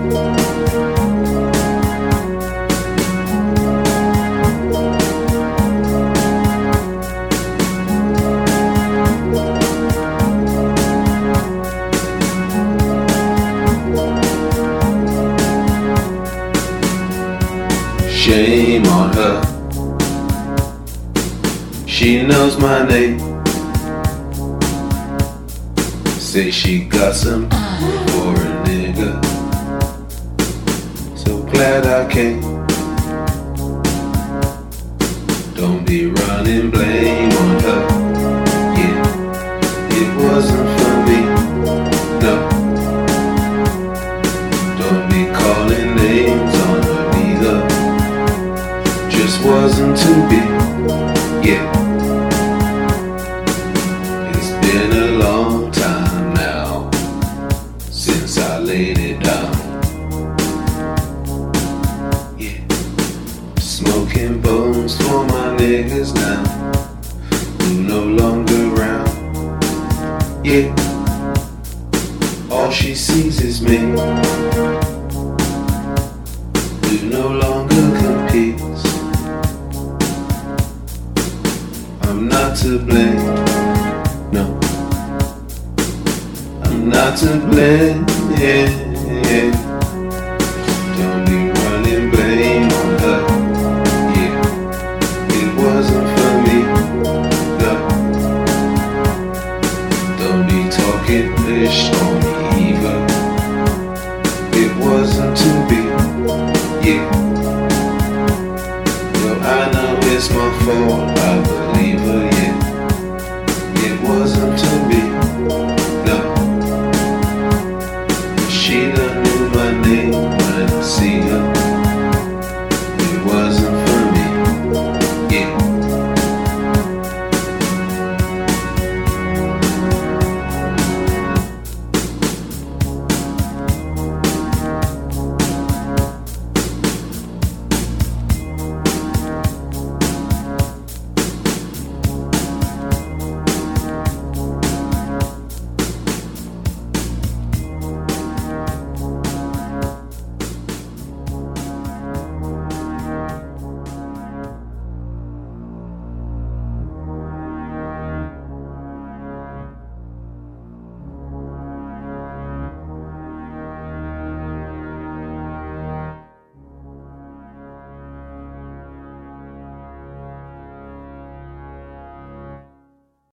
Shame on her. She knows my name. Say she got some for a nigga. So glad I came. Don't be running blame on her. Yeah, it wasn't for me. No. Don't be calling names on her neither. Just wasn't to be. Yeah. It's been a long time now since I laid it down. Yeah. Smoking bones for my niggas now who no longer around. Yeah. All she sees is me who no longer competes. I'm not to blame, no. I'm not to blame, yeah, yeah. Don't be running blame on her, yeah. It wasn't for me, no. Don't be talking ish on me either. It wasn't to be, yeah. Yo, I know it's my fault.